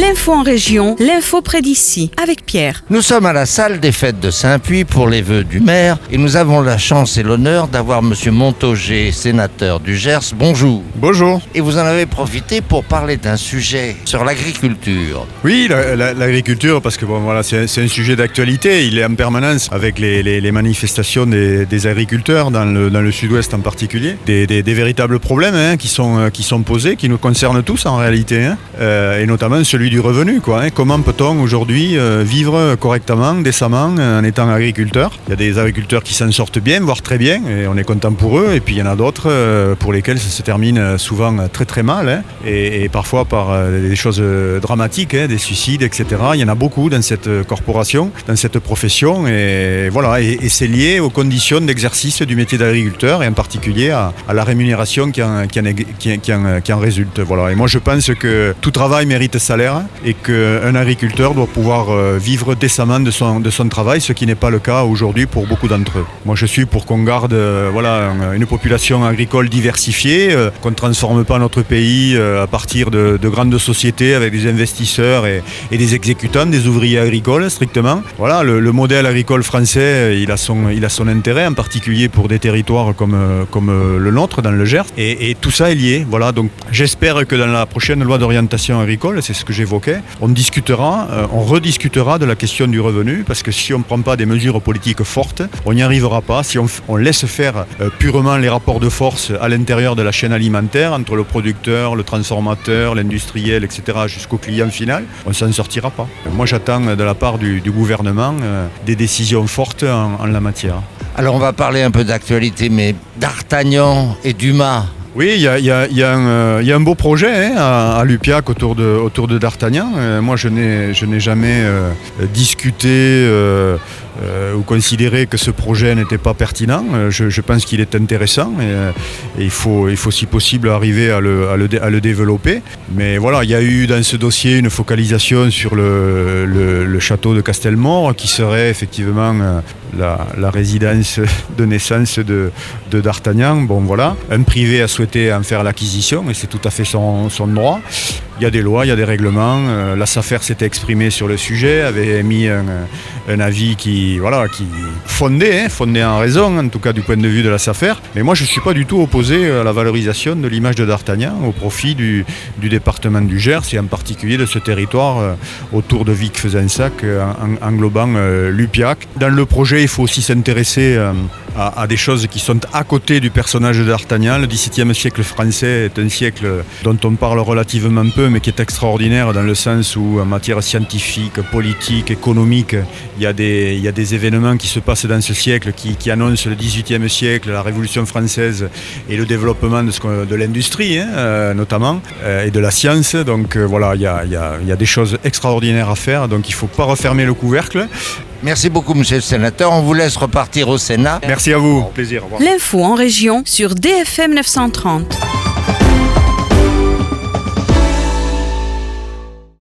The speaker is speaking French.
L'info en région, l'info près d'ici, avec Pierre. Nous sommes à la salle des fêtes de Saint-Puy pour les vœux du maire et nous avons la chance et l'honneur d'avoir Monsieur Montaugé, sénateur du Gers. Bonjour. Bonjour. Et vous en avez profité pour parler d'un sujet sur l'agriculture. Oui, l'agriculture, parce que c'est un sujet d'actualité. Il est en permanence avec les manifestations des agriculteurs dans le sud-ouest en particulier. Des véritables problèmes qui sont posés, qui nous concernent tous en réalité, et notamment celui du revenu. Comment peut-on aujourd'hui vivre correctement, décemment, en étant agriculteur? Il y a des agriculteurs qui s'en sortent bien, voire très bien, et on est content pour eux. Et puis il y en a d'autres pour lesquels ça se termine souvent très très mal, et parfois par des choses dramatiques, des suicides, etc. Il y en a beaucoup dans cette corporation, dans cette profession, et voilà. Et c'est lié aux conditions d'exercice du métier d'agriculteur, et en particulier à la rémunération qui en résulte. Voilà. Et moi je pense que tout travail mérite salaire, et qu'un agriculteur doit pouvoir vivre décemment de son travail, ce qui n'est pas le cas aujourd'hui pour beaucoup d'entre eux. Moi je suis pour qu'on garde une population agricole diversifiée, qu'on ne transforme pas notre pays à partir de grandes sociétés avec des investisseurs et des exécutants, des ouvriers agricoles strictement. Voilà, le modèle agricole français, il a son intérêt, en particulier pour des territoires comme le nôtre dans le Gers, et tout ça est lié. Voilà, donc j'espère que dans la prochaine loi d'orientation agricole, c'est ce que j'évoquais, on rediscutera de la question du revenu, parce que si on ne prend pas des mesures politiques fortes, on n'y arrivera pas. Si on laisse faire purement les rapports de force à l'intérieur de la chaîne alimentaire, entre le producteur, le transformateur, l'industriel, etc., jusqu'au client final, on ne s'en sortira pas. Moi j'attends de la part du gouvernement des décisions fortes en la matière. Alors on va parler un peu d'actualité, mais d'Artagnan et Dumas. Oui, il y a un beau projet à Lupiac autour de D'Artagnan. Moi, je n'ai jamais discuté ou considéré que ce projet n'était pas pertinent. Je pense qu'il est intéressant, et il faut si possible arriver à le développer. Mais voilà, il y a eu dans ce dossier une focalisation sur le château de Castelmore, qui serait effectivement la résidence de naissance de D'Artagnan. Bon voilà, un privé a souhaité en faire l'acquisition, et c'est tout à fait son droit. Il y a des lois, il y a des règlements. La SAFER s'était exprimée sur le sujet, avait émis un avis qui fondé en raison, en tout cas du point de vue de la SAFER. Mais moi je ne suis pas du tout opposé à la valorisation de l'image de D'Artagnan au profit du département du Gers, et en particulier de ce territoire autour de Vic-Fezensac, englobant Lupiac. Dans le projet, il faut aussi s'intéresser à des choses qui sont à côté du personnage de D'Artagnan. Le XVIIe siècle français est un siècle dont on parle relativement peu, mais qui est extraordinaire dans le sens où, en matière scientifique, politique, économique, il y a des événements qui se passent dans ce siècle qui annoncent le XVIIIe siècle, la Révolution française et le développement de l'industrie, notamment, et de la science. Donc voilà, il y a des choses extraordinaires à faire, donc il ne faut pas refermer le couvercle. Merci beaucoup, monsieur le sénateur. On vous laisse repartir au Sénat. Merci à vous. Plaisir. Au revoir. L'info en région sur DFM 930.